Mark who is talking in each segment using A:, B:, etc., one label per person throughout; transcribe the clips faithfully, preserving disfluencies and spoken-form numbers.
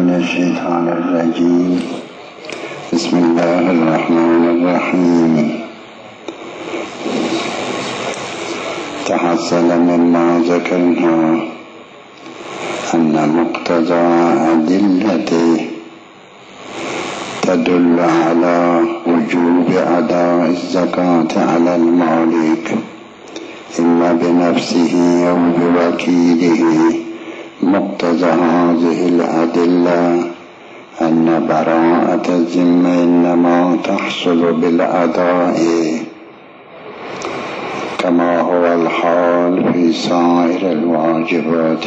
A: من الشيطان الرجيم. بسم الله الرحمن الرحيم. تحصل مما ذكرنا أن مقتضى أدلته تدل على وجوب أداء الزكاة على المالك إما بنفسه أو بوكيله. مقتضى هذه الأدلة أن براءة الذمة إنما تحصل بالأداء كما هو الحال في سائر الواجبات،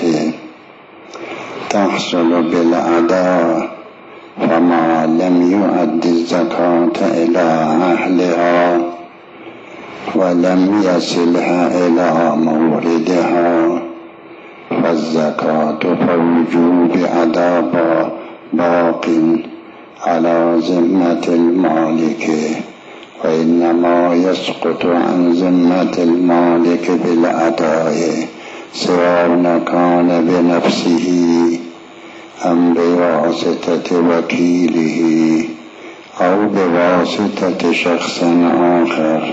A: تحصل بالأداء. فما لم يؤد الزكاة إلى أهلها ولم يصلها إلى موردها فالزكاة فوجوب أداء باق على ذمة المالك، وإنما يسقط عن ذمة المالك بالأداء سواء كان بنفسه أم بواسطة وكيله أو بواسطة شخص آخر.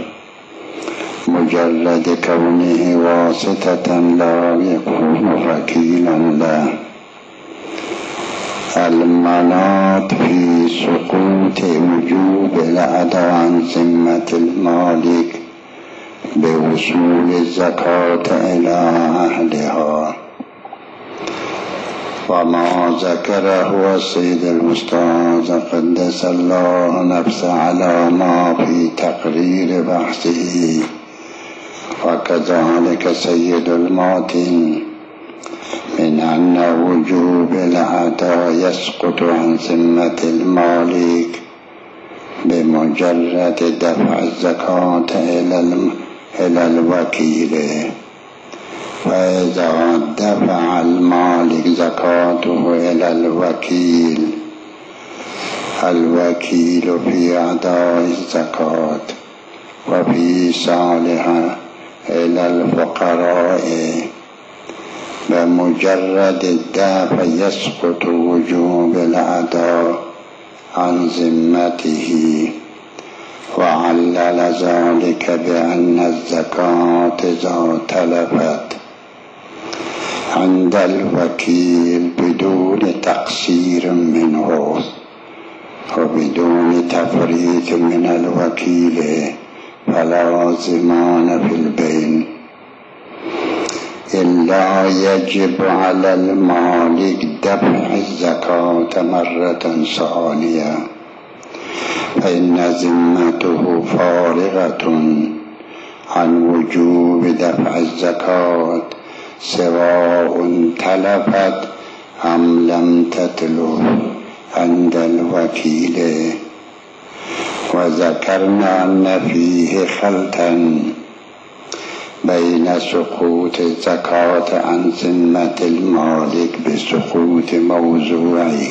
A: مجرد كونه واسطة لا يكون وكيلا له. المناط في سقوط وجوب الأداء عن ذمة المالك بوصول الزكاة إلى أهلها. وما ذكره السيد الأستاذ قدس الله نفسه على ما في تقرير بحثه، وكذلك سيد الماتن من أن وجوب الأداء يسقط عن ذمة المالك بمجرد دفع الزكاة إلى الوكيل. فإذا دفع المالك زكاته إلى الوكيل، الوكيل في أداء الزكاة وفي إيصالها إلى الفقراء بمجرد الدفع يسقط وجوب الأداء عن ذمته. وعلل ذلك بأن الزكاة إذا تلفت عند الوكيل بدون تقصير منه وبدون تفريط من الوكيل فلا ضمان في البين، إلا يجب على المالك دفع الزكاة مرة ثانية، فإن ذمته فارغة عن وجوب دفع الزكاة سواء تلفت أم لم تتلف عند الوكيل. وذكرنا أن فيه خلطا بين سقوط الزكاة عن ذمة المالك بسقوط موضوعه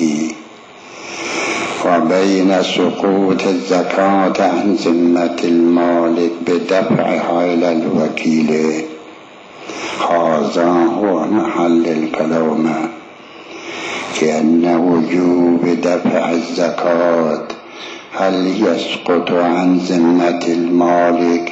A: وبين سقوط الزكاة عن ذمة المالك بدفعها إلى الوكيل. هذا هو محل الكلام، كأن وجوب دفع الزكاة هل يسقط عن ذمة المالك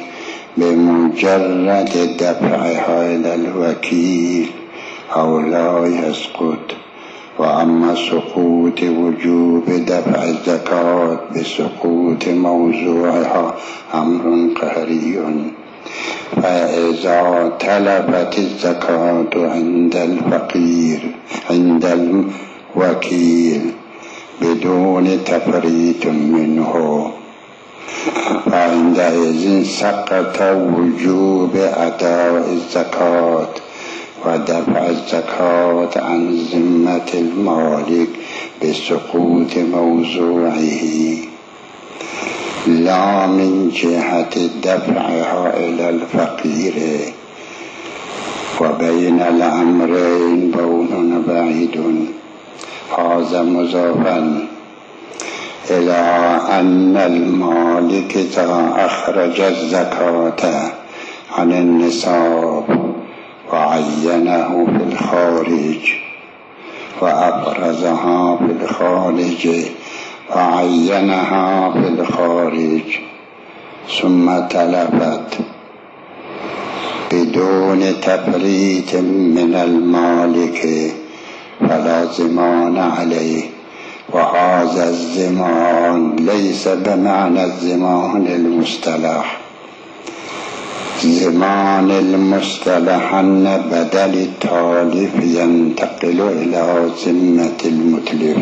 A: بمجرد دفعها إلى الوكيل أو لا يسقط. وأما سقوط وجوب دفع الزكاة بسقوط موضوعها أمر قهري. فإذا تلفت الزكاة عند الفقير عند الوكيل بدون تفريط منه فعندئذ سقط وجوب أداء الزكاة ودفع الزكاة عن ذمة المالك بسقوط موضوعه، لا من جهة دفعها إلى الفقير. وبين الأمرين بعد بعيد. هذا مضافا إلى أن المالك إذا أخرج الزكاة عن النصاب وعينه في الخارج وأبرزها في الخارج وعينها في الخارج، ثم تلفت بدون تفريط من المالك فلا ضمان عليه. وهذا الضمان ليس بمعنى الضمان المصطلح. ضمان المصطلح أن بدل التالف ينتقل إلى ذمة المتلف،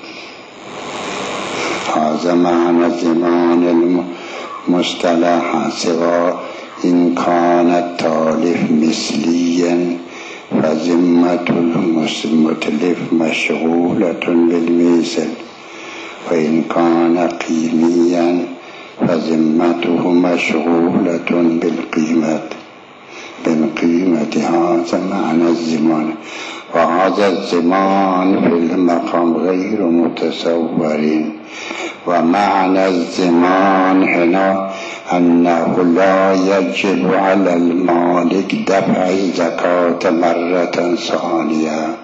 A: هذا معنى الضمان المصطلح، سواء إن كان التالف مثليا فذمة المتلف مشغولة بالمثل، وإن كان قيميا فذمته مشغولة بالقيمة بالقيمة. هذا معنى الضمان. وهذا الضمان في المقام غير متصور. ومعنى الضمان هنا أنه لا يجب على المالك دفع الزكاة مرة ثانية،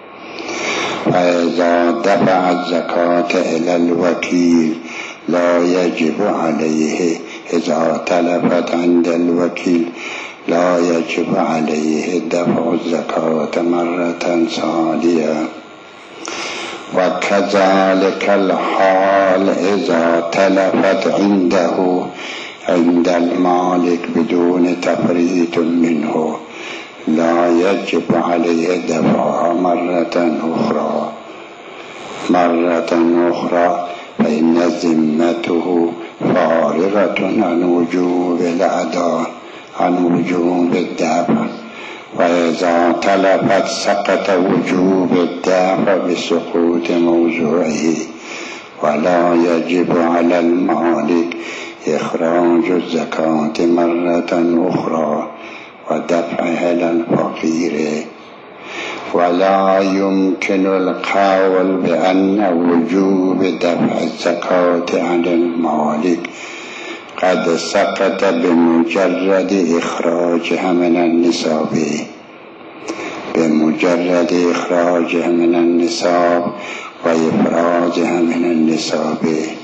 A: فإذا دفع الزكاة إلى الوكيل لا يجب عليه، إذا تلفت عند الوكيل لا يجب عليه دفع الزكاة مرة ثانية. وكذلك الحال إذا تلفت عنده عند المالك بدون تفريط منه لا يجب عليه دفعها مرة أخرى مرة أخرى فإن ذمته فارغة عن وجوب الأداء عن وجوب الدفع. وإذا تلفت سقط وجوب الدفع بسقوط موضوعه، ولا يجب على المالك إخراج الزكاة مرة أخرى ودفعها إلى الفقير. ولا يمكن القول بأن وجوب دفع الزكاة عن المالك قد سقط بمجرد إخراجها من النصاب بمجرد إخراجها من النصاب وإفرازها من النصاب.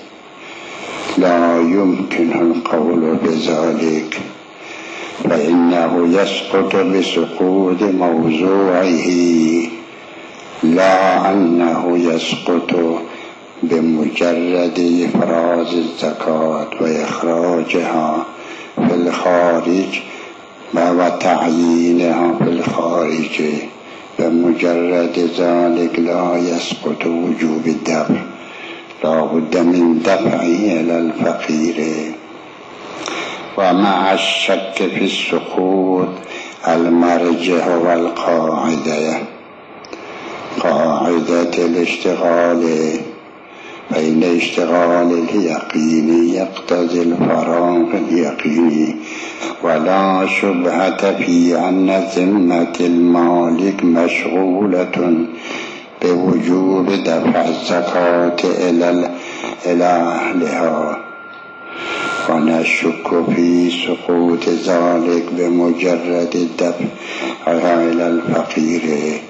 A: لا يمكن القول بذلك، فإنه يسقط بسقوط موضوعه، لا أنه يسقط بمجرد إفراز الزكاة وإخراجها في الخارج وتعيينها في الخارج. بمجرد ذلك لا يسقط وجوب الدفع، لا بد من دفعه إلى الفقير. ومع الشك في السقوط المرجح والقاعدة قاعدة الاشتغال، فإن اشتغال اليقين يقتضي الفراغ اليقيني، ولا شبهة في أن ذمة المالك مشغولة بوجوب دفع الزكاة إلى أهلها، ونشك في سقوط ذلك بمجرد الدفع إلى الفقير.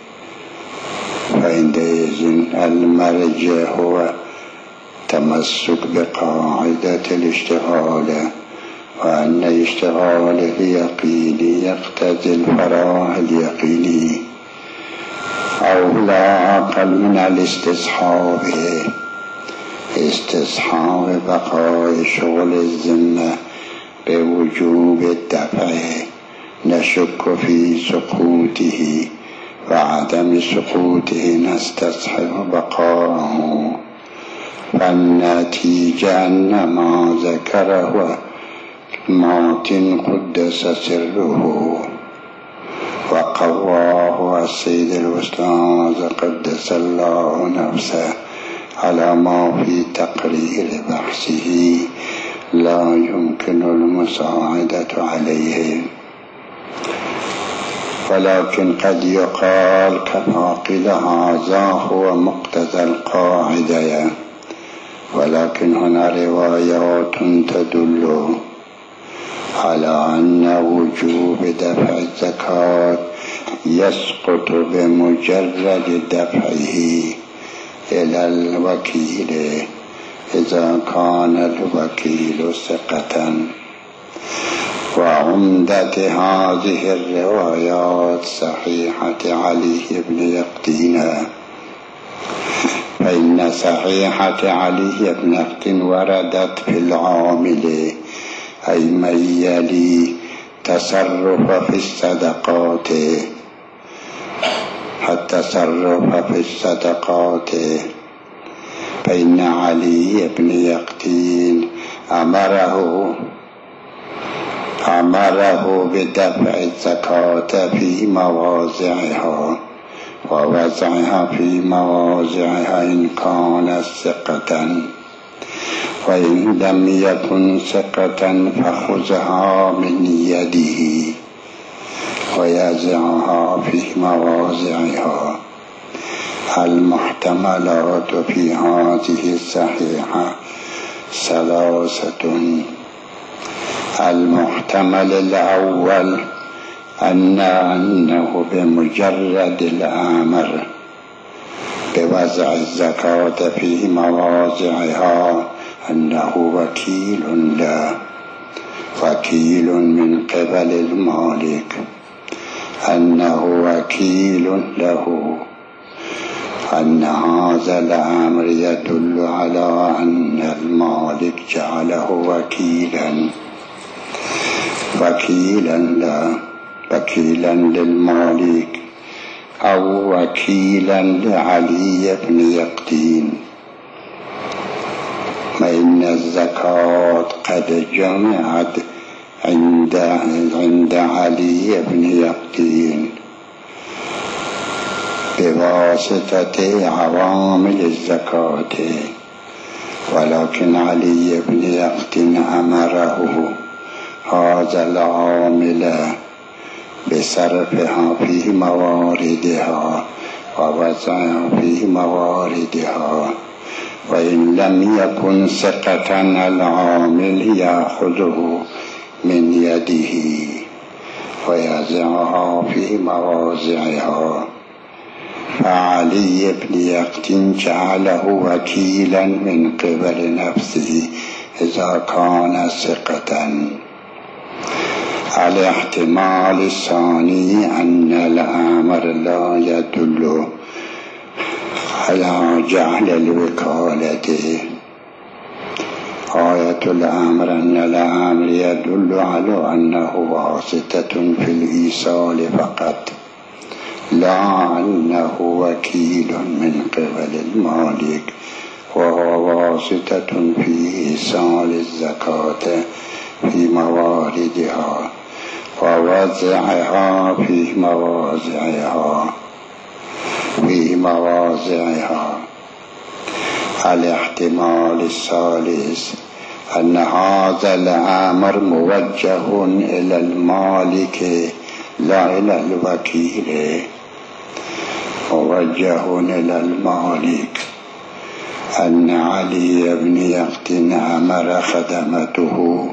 A: فعندئذ المرجع هو تمسك بقاعدة الاشتغال، وأن اشتغال اليقين يقتضي الفراغ اليقيني، أو لا أقل من الاستصحاب استصحاب بقاء شغل الذمة بوجوب الدفع. نشك في سقوطه، وعدم سقوطه نستصحب بقاءه. فالنتيجة أن ما ذكره مات قدس سره وقواه السيد الأستاذ قدس الله نفسه على ما في تقرير بحثه، لا يمكن المساعدة عليه. ولكن قد يقال كناقل هذا هو مقتضى القاعدة، ولكن هنا روايات تدل على أن وجوب دفع الزكاة يسقط بمجرد دفعه إلى الوكيل إذا كان الوكيل ثقة. وعمدة هذه الروايات صحيحة علي بن يقطين، فإن صحيحة علي بن يقطين وردت في العامل أي من يلي تصرف في الصدقات التصرف في الصدقات، فإن علي بن يقطين أمره أمره بدفع الزكاة في مواضعها ووضعها في مواضعها إن كانت ثقة، وإن لم يكن ثقة فخذها من يده ويزعها في مواضعها. المحتملات في هذه الصحيحة ثلاثة. المحتمل الأول أن أنه بمجرد الأمر بوضع الزكاة في مواضعها أنه وكيل له، وكيل من قبل المالك، أنه وكيل له، أن هذا الأمر يدل على أن المالك جعله وكيلا وكيلا له وكيلا للمالك أو وكيلا لعلي بن يقطين. فإن الزكاة قد جمعت عند عند علي بن يقطين بواسطة عوامل الزكاة، ولكن علي بن يقطين أمره هذا العامل بصرفها في مواردها ووضعها في مواردها، وإن لم يكن ثقة العامل يأخذه من يده ويضعها في مواضعها. فعلي بن يقطين جعله وكيلا من قبل نفسه إذا كان ثقة. الاحتمال الثاني أن الأمر لا يدل على جعل الوكالة. آية الأمر أن الأمر يدل على أنه واسطة في الإيصال فقط، لا أنه وكيل من قبل المالك وهو واسطة في إيصال الزكاة في مواردها ووضعها في مواضعها في مواضعها. الاحتمال الثالث أن هذا الأمر موجه إلى المالك لا إلى الوكيل، موجه إلى المالك، أن علي بن يقطين أمر خدمته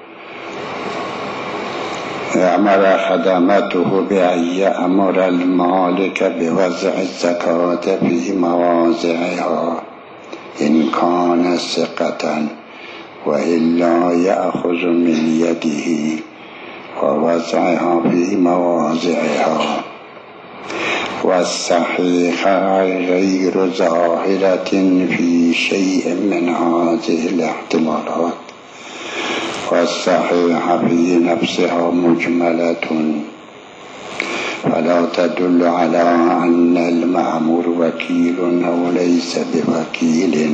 A: أمر خدمته بأن يأمر المالك بوضع الزكاة في مواضعها إن كان ثقة، وإلا يأخذ من يده ووضعها في مواضعها. والصحيحة غير ظاهرة في شيء من هذه الاحتمالات، والصحيحة في نفسها مجملة فلا تدل على أن المأمور وكيل أو ليس بوكيل.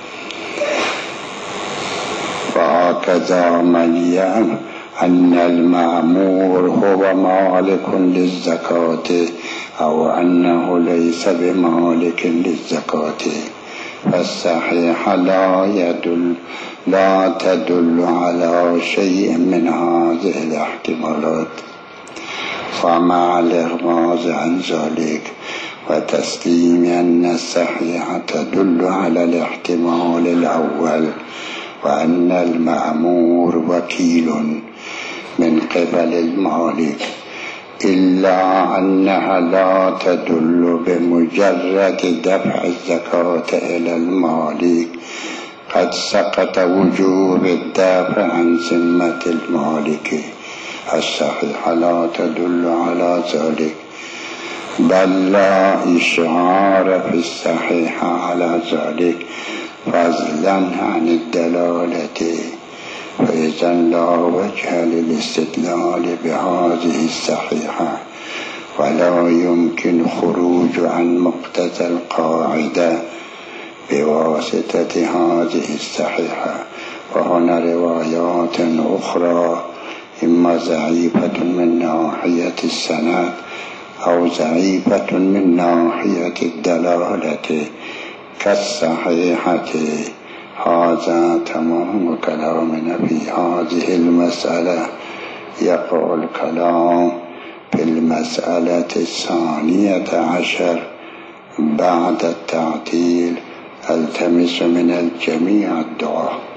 A: وهكذا من يعلم أن المأمور هو مالك للزكاة أو أنه ليس بمالك للزكاة، فالصحيح لا يدل لا تدل على شيء من هذه الاحتمالات. فمع الإغماض عن ذلك وتسليم أن الصحيح تدل على الاحتمال الأول وأن المأمور وكيل، من قبل المالك، إلا أنها لا تدل بمجرد دفع الزكاة إلى المالك، قد سقط وجوب الدفع عن ذمة المالك. الصحيحة لا تدل على ذلك، بل لا إشعار في الصحيحة على ذلك فضلا عن الدلالة، فإذا لا وجه للاستدلال بهذه الصحيحة، ولا يمكن خروج عن مقتضى القاعدة بواسطة هذه الصحيحة. وهنا روايات أخرى إما ضعيفة من ناحية السند أو ضعيفة من ناحية الدلالة كالصحيحة. هذا تمام كلامنا في هذه المسألة. يقول الكلام في المسألة الثانية عشر بعد التعطيل. التمس من الجميع الدعاء.